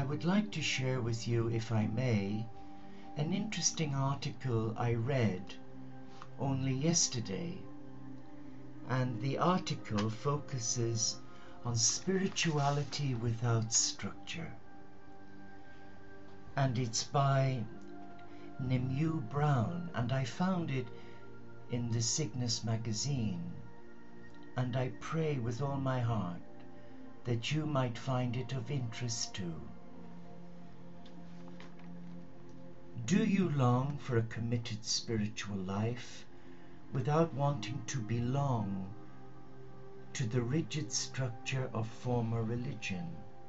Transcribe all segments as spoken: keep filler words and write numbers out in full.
I would like to share with you, if I may, an interesting article I read only yesterday. And the article focuses on spirituality without structure. And it's by Nemu Brown, and I found it in the Cygnus magazine. And I pray with all my heart that you might find it of interest too. Do you long for a committed spiritual life without wanting to belong to the rigid structure of former religion?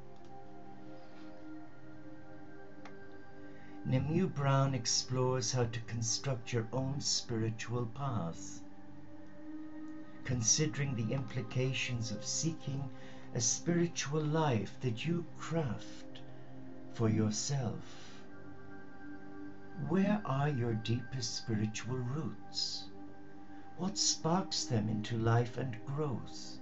Nemu Brown explores how to construct your own spiritual path, considering the implications of seeking a spiritual life that you craft for yourself. Where are your deepest spiritual roots? What sparks them into life and growth?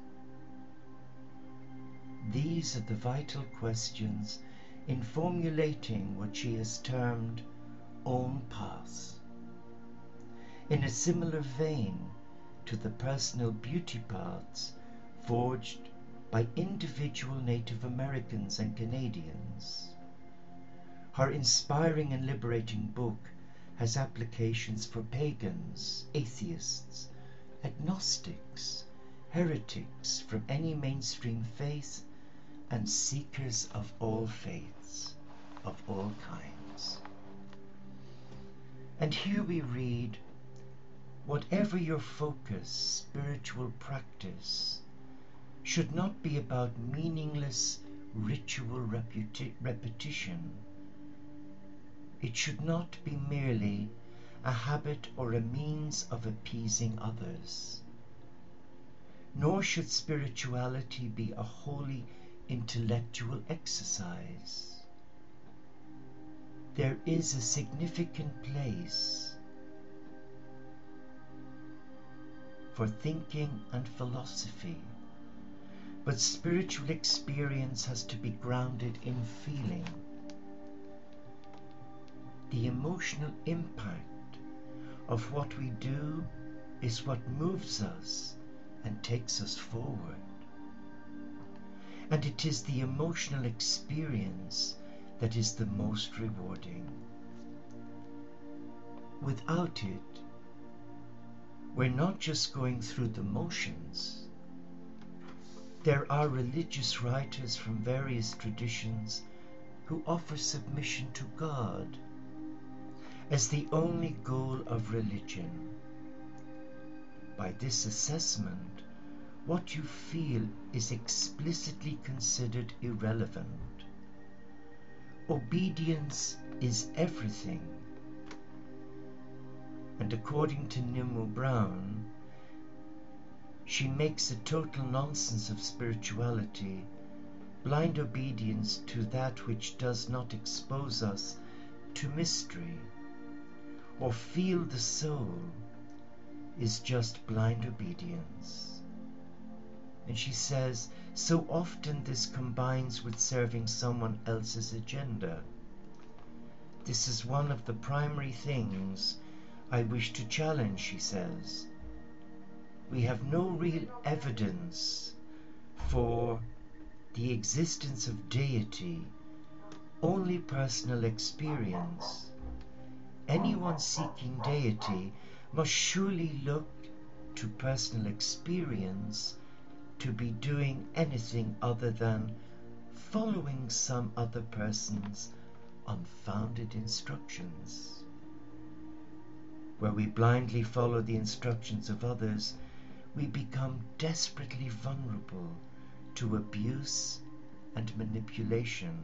These are the vital questions in formulating what she has termed own path. In a similar vein to the personal beauty paths forged by individual Native Americans and Canadians, her inspiring and liberating book has applications for pagans, atheists, agnostics, heretics from any mainstream faith, and seekers of all faiths, of all kinds. And here we read, whatever your focus, spiritual practice should not be about meaningless ritual reputi- repetition. It should not be merely a habit or a means of appeasing others. Nor should spirituality be a wholly intellectual exercise. There is a significant place for thinking and philosophy, but spiritual experience has to be grounded in feeling. The emotional impact of what we do is what moves us and takes us forward. And it is the emotional experience that is the most rewarding. Without it, we're not just going through the motions. There are religious writers from various traditions who offer submission to God as the only goal of religion. By this assessment, what you feel is explicitly considered irrelevant. Obedience is everything. And according to Nemu Brown, she makes a total nonsense of spirituality, blind obedience to that which does not expose us to mystery or feel the soul, is just blind obedience. And she says, so often this combines with serving someone else's agenda. This is one of the primary things I wish to challenge, she says. We have no real evidence for the existence of deity, only personal experience. Anyone seeking deity must surely look to personal experience to be doing anything other than following some other person's unfounded instructions. Where we blindly follow the instructions of others, we become desperately vulnerable to abuse and manipulation.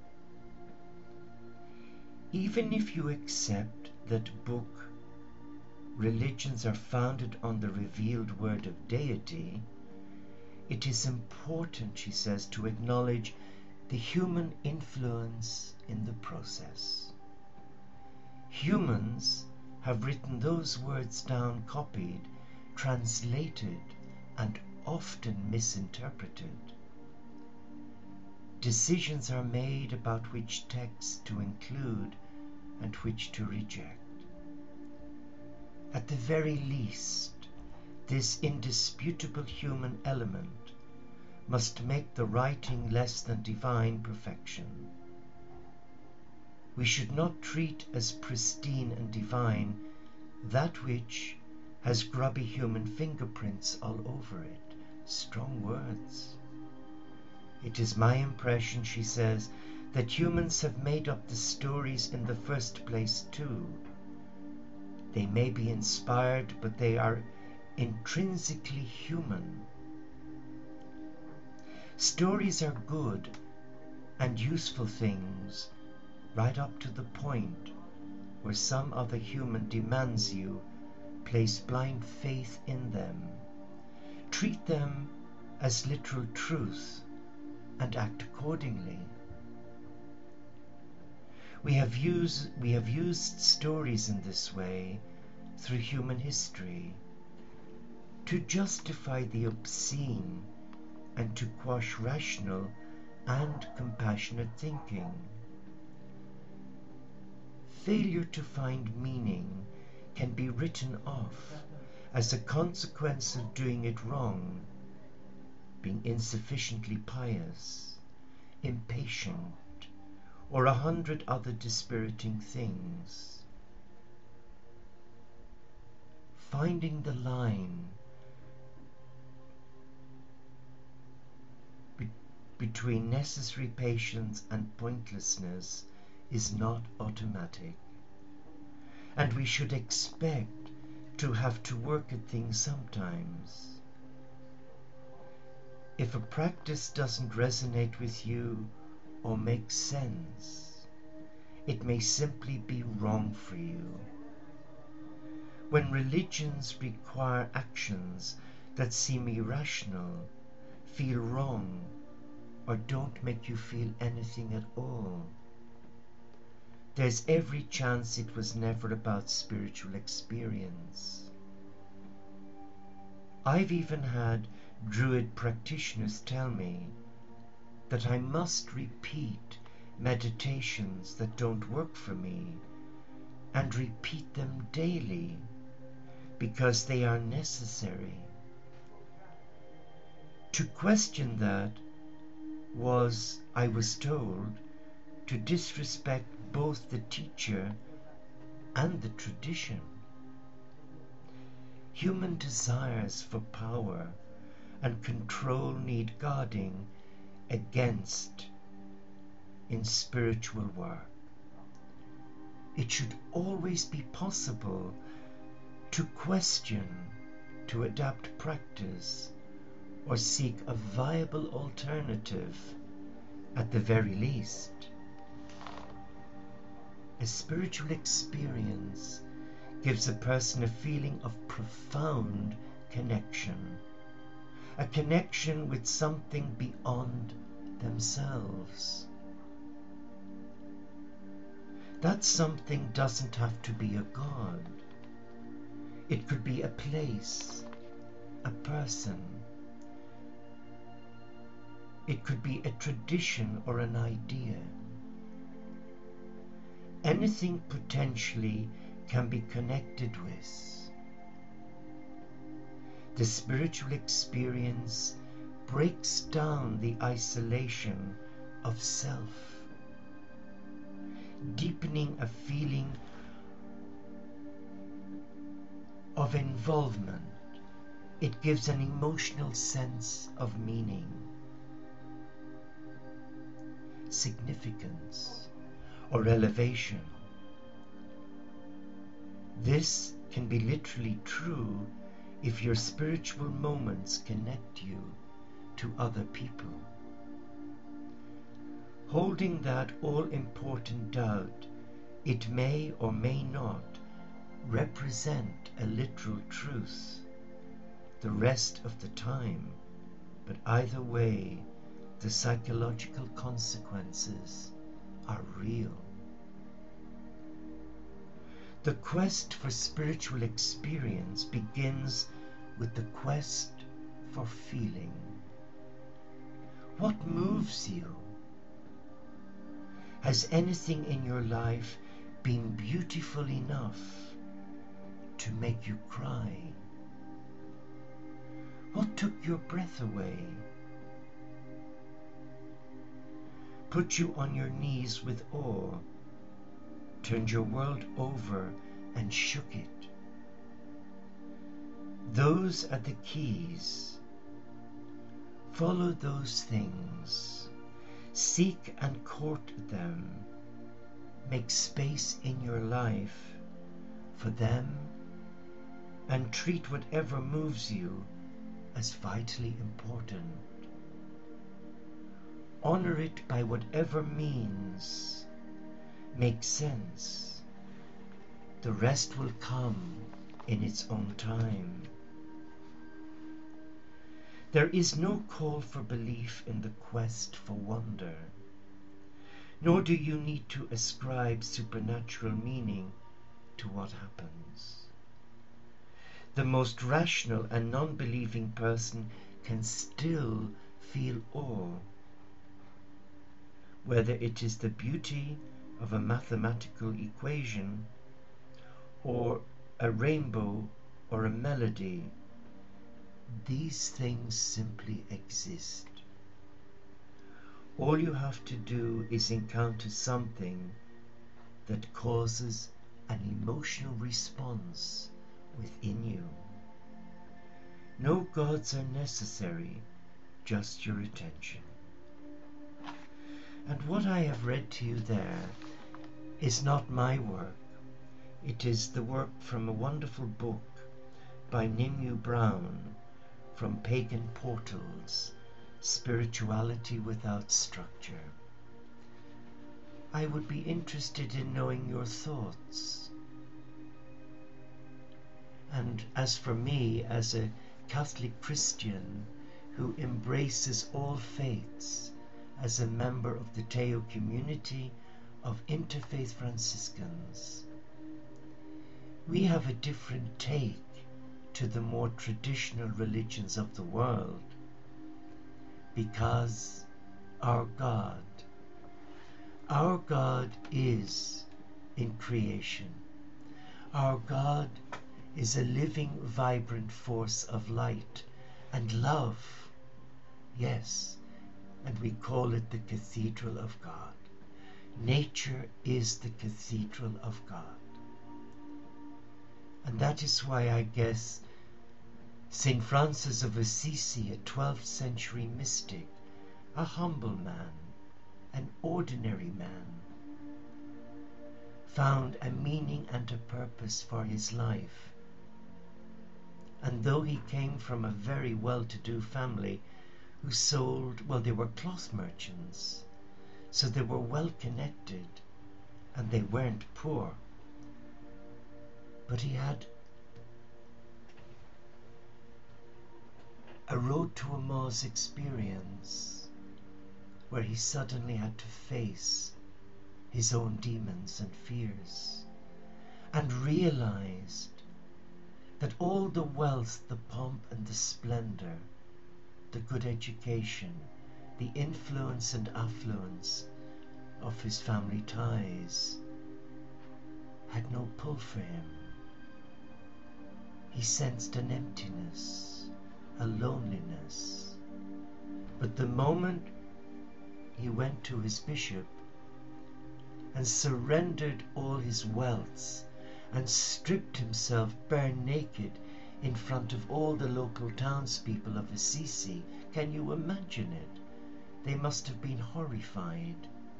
Even if you accept that book religions are founded on the revealed word of deity, it is important, she says, to acknowledge the human influence in the process. Humans have written those words down, copied, translated, and often misinterpreted. decisions are made about which texts to include and which to reject. At the very least, this indisputable human element must make the writing less than divine perfection. We should not treat as pristine and divine that which has grubby human fingerprints all over it. Strong words. It is my impression, she says, that humans have made up the stories in the first place too. They may be inspired, but they are intrinsically human. Stories are good and useful things right up to the point where some other human demands you place blind faith in them. Treat them as literal truth and act accordingly. We have used, we have used stories in this way through human history to justify the obscene and to quash rational and compassionate thinking. Failure to find meaning can be written off as a consequence of doing it wrong, being insufficiently pious, impatient, or a hundred other dispiriting things. Finding the line be- between necessary patience and pointlessness is not automatic, and we should expect to have to work at things sometimes. If a practice doesn't resonate with you or make sense, it may simply be wrong for you. When religions require actions that seem irrational, feel wrong, or don't make you feel anything at all, there's every chance it was never about spiritual experience. I've even had Druid practitioners tell me that I must repeat meditations that don't work for me and repeat them daily because they are necessary. To question that was, I was told, to disrespect both the teacher and the tradition. Human desires for power and control need guarding against in spiritual work. It should always be possible to question, to adapt practice, or seek a viable alternative at the very least. A spiritual experience gives a person a feeling of profound connection, a connection with something beyond themselves. That something doesn't have to be a god. It could be a place, a person. It could be a tradition or an idea. Anything potentially can be connected with. The spiritual experience breaks down the isolation of self, deepening a feeling of involvement. It gives an emotional sense of meaning, significance, or elevation. This can be literally true if your spiritual moments connect you to other people. Holding that all-important doubt, it may or may not represent a literal truth the rest of the time, but either way, the psychological consequences are real. The quest for spiritual experience begins with the quest for feeling. What moves you? Has anything in your life been beautiful enough to make you cry? What took your breath away? Put you on your knees with awe, turned your world over and shook it? Those are the keys. Follow those things. Seek and court them. Make space in your life for them, and treat whatever moves you as vitally important. Honor it by whatever means makes sense. The rest will come in its own time. There is no call for belief in the quest for wonder, nor do you need to ascribe supernatural meaning to what happens. The most rational and non-believing person can still feel awe, whether it is the beauty of a mathematical equation, or a rainbow, or a melody. These things simply exist. All you have to do is encounter something that causes an emotional response within you. No gods are necessary, just your attention. And what I have read to you there is not my work. It is the work from a wonderful book by Nimue Brown, From Pagan Portals, Spirituality Without Structure. I would be interested in knowing your thoughts. And as for me, as a Catholic Christian who embraces all faiths, as a member of the Teo community of Interfaith Franciscans, we have a different take to the more traditional religions of the world, because our God, our God is in creation. Our God is a living, vibrant force of light and love. Yes, and we call it the Cathedral of God. Nature is the Cathedral of God. And that is why I guess Saint Francis of Assisi, a twelfth century mystic, a humble man, an ordinary man, found a meaning and a purpose for his life. And though he came from a very well-to-do family who sold, well, they were cloth merchants, so they were well connected, and they weren't poor. But he had a road to Emmaus experience where he suddenly had to face his own demons and fears, and realized that all the wealth, the pomp and the splendor, the good education, the influence and affluence of his family ties had no pull for him. He sensed an emptiness, a loneliness. But the moment he went to his bishop and surrendered all his wealths and stripped himself bare naked in front of all the local townspeople of Assisi, can you imagine it? They must have been horrified.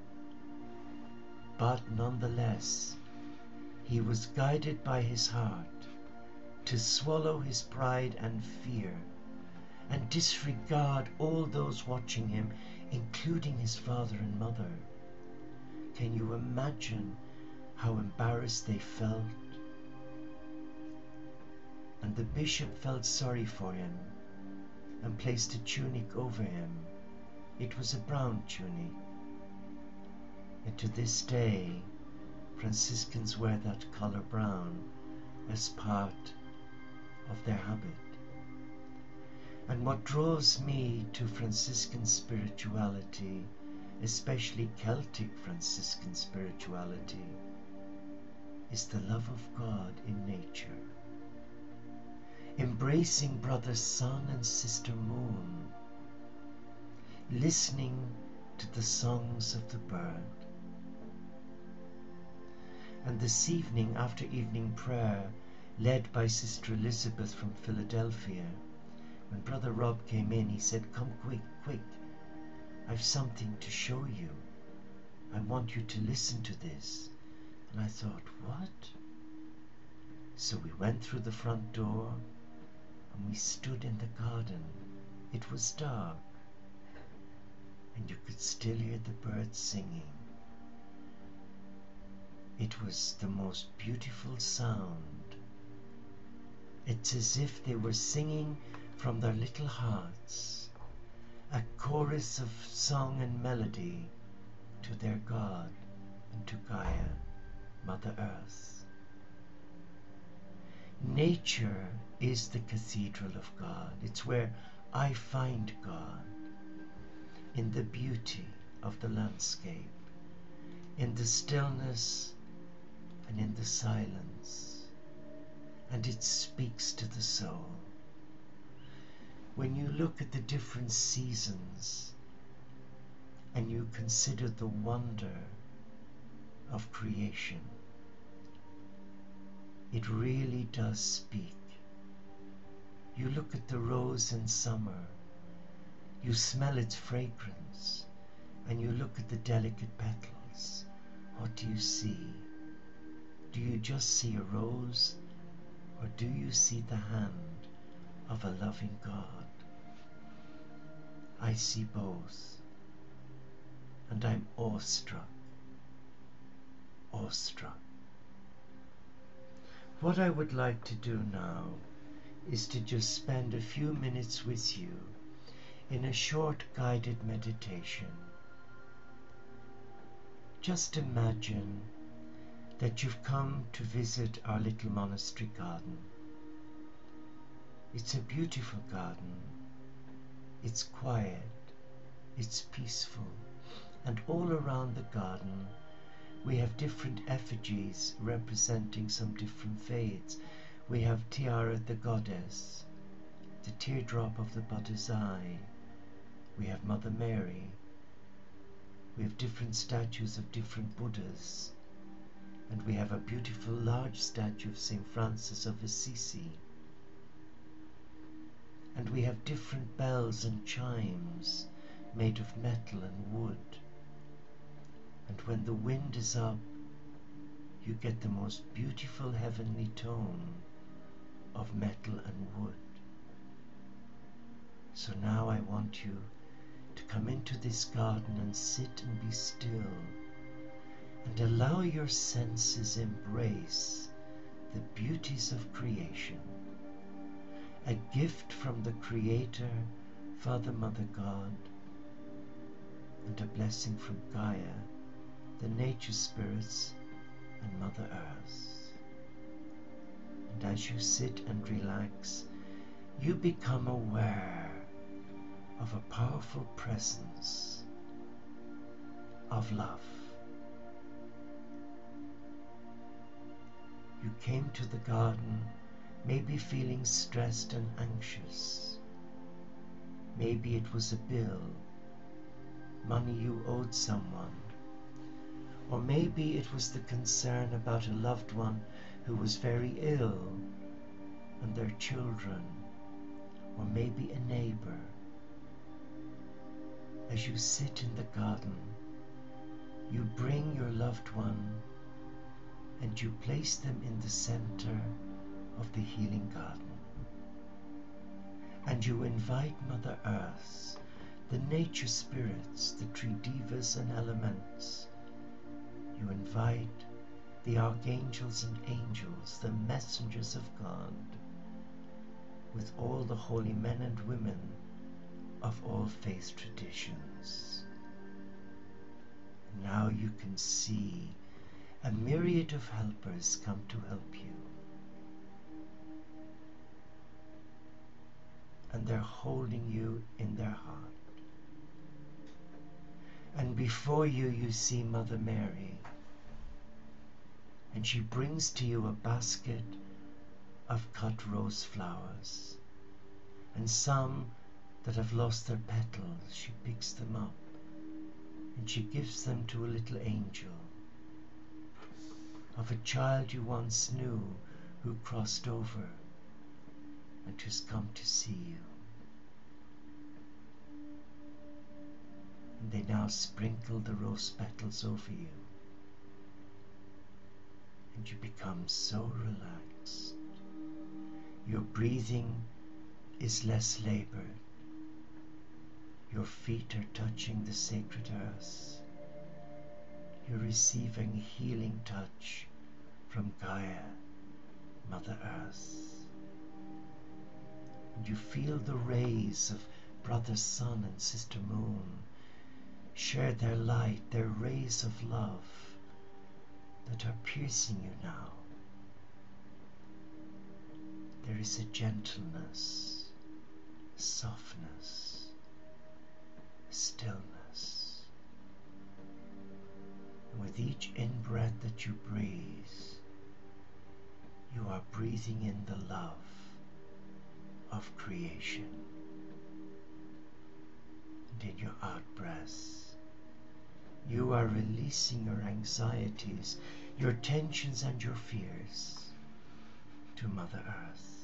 But nonetheless, he was guided by his heart to swallow his pride and fear and disregard all those watching him, including his father and mother. Can you imagine how embarrassed they felt? And the bishop felt sorry for him and placed a tunic over him. It was a brown tunic. And to this day, Franciscans wear that color brown as part of their habit. And what draws me to Franciscan spirituality especially Celtic Franciscan spirituality, is the love of God in nature. Embracing brother sun and sister moon, listening to the songs of the bird. And this evening, after evening prayer, led by Sister Elizabeth from Philadelphia, when Brother Rob came in, he said, "Come quick, quick, I've something to show you. I want you to listen to this." And I thought, what? So we went through the front door and we stood in the garden. It was dark and you could still hear the birds singing. It was the most beautiful sound. It's as if they were singing from their little hearts, a chorus of song and melody to their God and to Gaia, Mother Earth. Nature is the cathedral of God. It's where I find God, in the beauty of the landscape, in the stillness and in the silence, and it speaks to the soul. When you look at the different seasons and you consider the wonder of creation, it really does speak. You look at the rose in summer, you smell its fragrance, and you look at the delicate petals. What do you see? Do you just see a rose, or do you see the hand of a loving God? I see both, and I'm awestruck, awestruck. What I would like to do now is to just spend a few minutes with you in a short guided meditation. Just imagine that you've come to visit our little monastery garden. It's a beautiful garden. It's quiet, it's peaceful, and all around the garden we have different effigies representing some different faiths. We have Tiara the goddess, the teardrop of the Buddha's eye, we have Mother Mary, we have different statues of different Buddhas, and we have a beautiful large statue of Saint Francis of Assisi. And we have different bells and chimes made of metal and wood. And when the wind is up, you get the most beautiful heavenly tone of metal and wood. So now I want you to come into this garden and sit and be still and allow your senses embrace the beauties of creation, a gift from the Creator, Father, Mother, God, and a blessing from Gaia, the nature spirits, and Mother Earth. And as you sit and relax, you become aware of a powerful presence of love. You came to the garden maybe feeling stressed and anxious. Maybe it was a bill, money you owed someone, or maybe it was the concern about a loved one who was very ill and their children, or maybe a neighbor. As you sit in the garden, you bring your loved one and you place them in the center of the healing garden. And you invite Mother Earth, the nature spirits, the tree devas and elements. You invite the archangels and angels, the messengers of God, with all the holy men and women of all faith traditions. Now you can see a myriad of helpers come to help you. And they're holding you in their heart. And before you, you see Mother Mary. And she brings to you a basket of cut rose flowers. And some that have lost their petals, she picks them up. And she gives them to a little angel of a child you once knew who crossed over and who's come to see you. And they now sprinkle the rose petals over you, and you become so relaxed. Your breathing is less labored. Your feet are touching the sacred earth. You're receiving a healing touch from Gaia, Mother Earth. And you feel the rays of Brother Sun and Sister Moon share their light, their rays of love that are piercing you now. There is a gentleness, a softness, a stillness. And with each in-breath that you breathe, you are breathing in the love of creation. And in your out-breath, you are releasing your anxieties, your tensions and your fears to Mother Earth.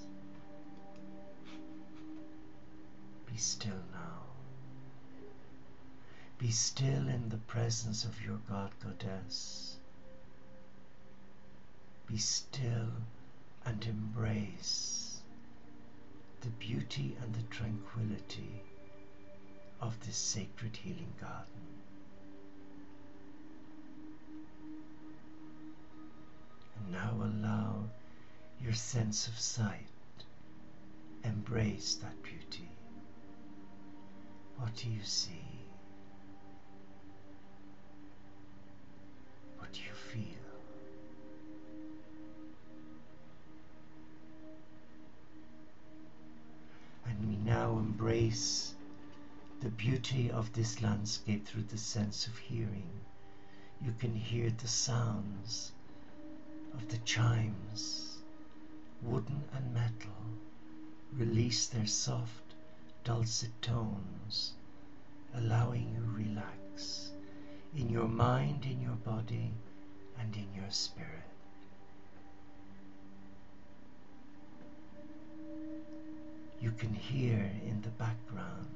Be still now. Be still in the presence of your God Goddess. Be still and embrace the beauty and the tranquility of this sacred healing garden. And now allow your sense of sight embrace that beauty. What do you see? What do you feel? And we now embrace the beauty of this landscape through the sense of hearing. You can hear the sounds of the chimes, wooden and metal, release their soft, dulcet tones, allowing you to relax in your mind, in your body, and in your spirit. You can hear in the background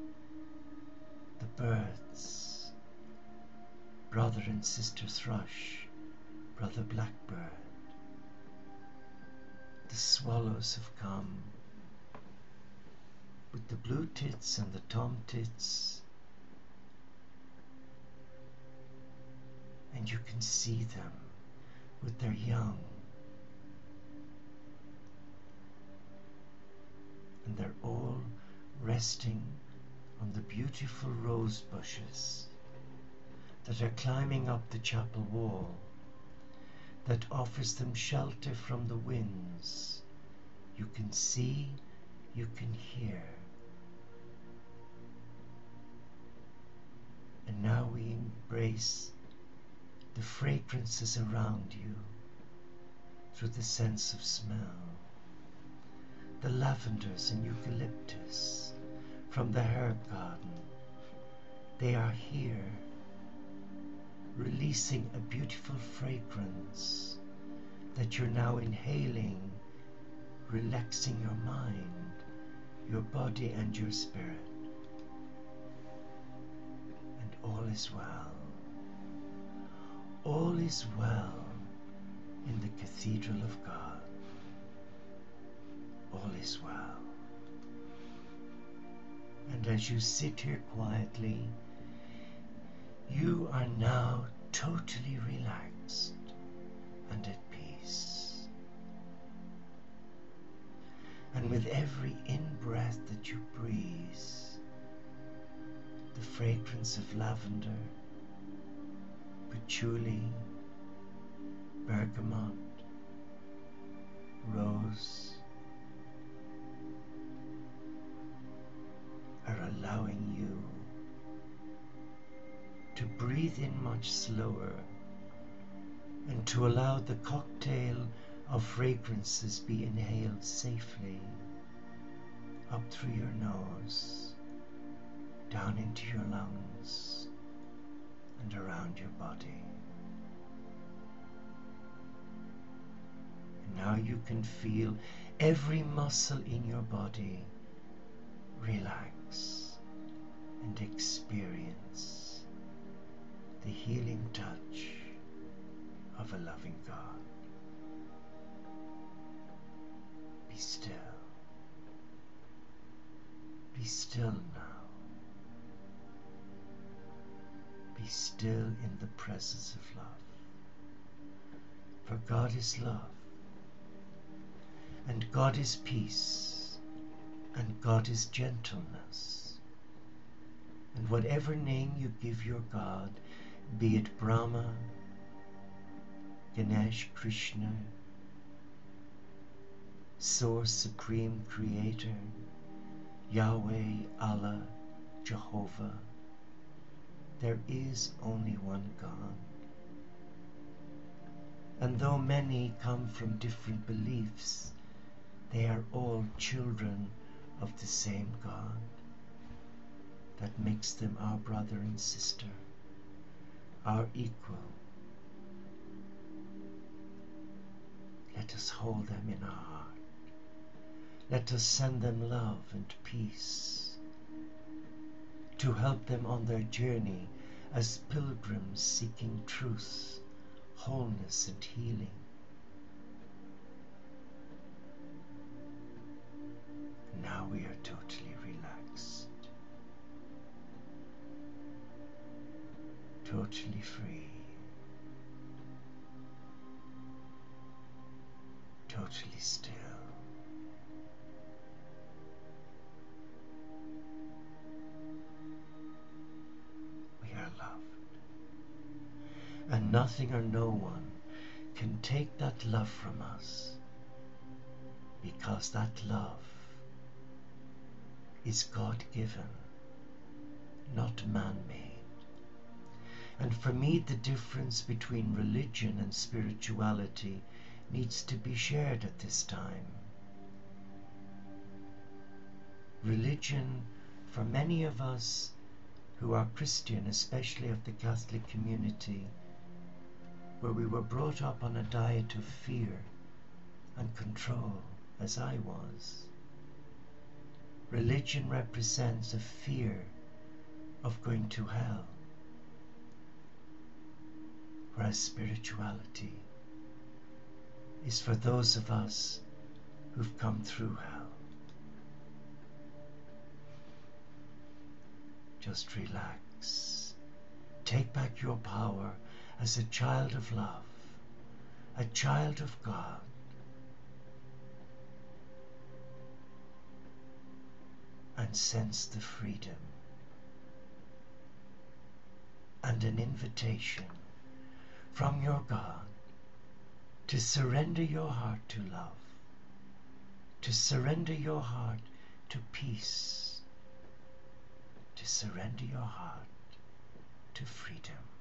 the birds, brother and sister thrush, brother blackbird. The swallows have come with the blue tits and the tomtits, and you can see them with their young, and they're all resting on the beautiful rose bushes that are climbing up the chapel wall that offers them shelter from the winds. You can see, you can hear. And now we embrace the fragrances around you through the sense of smell. The lavenders and eucalyptus from the herb garden, they are here, releasing a beautiful fragrance that you're now inhaling, relaxing your mind, your body and your spirit. And all is well. All is well in the Cathedral of God. All is well. And as you sit here quietly, you are now totally relaxed and at peace. And with every in-breath that you breathe, the fragrance of lavender, patchouli, bergamot, rose are allowing you to breathe in much slower, and to allow the cocktail of fragrances be inhaled safely up through your nose, down into your lungs, and around your body. And now you can feel every muscle in your body relax and experience the healing touch of a loving God. Be still. Be still now. Be still in the presence of love. For God is love, and God is peace, and God is gentleness. And whatever name you give your God, be it Brahma, Ganesh, Krishna, Source, Supreme Creator, Yahweh, Allah, Jehovah, there is only one God. And though many come from different beliefs, they are all children of the same God that makes them our brother and sister, our equal. Let us hold them in our heart. Let us send them love and peace to help them on their journey as pilgrims seeking truth, wholeness, and healing. Now we are totally relaxed, totally free, totally still. We are loved, and nothing or no one can take that love from us, because that love is God-given, not man-made. And for me, the difference between religion and spirituality needs to be shared at this time. Religion, for many of us who are Christian, especially of the Catholic community, where we were brought up on a diet of fear and control, as I was, religion represents a fear of going to hell, whereas spirituality is for those of us who've come through hell. Just relax. Take back your power as a child of love, a child of God. And sense the freedom and an invitation from your God to surrender your heart to love, to surrender your heart to peace, to surrender your heart to freedom.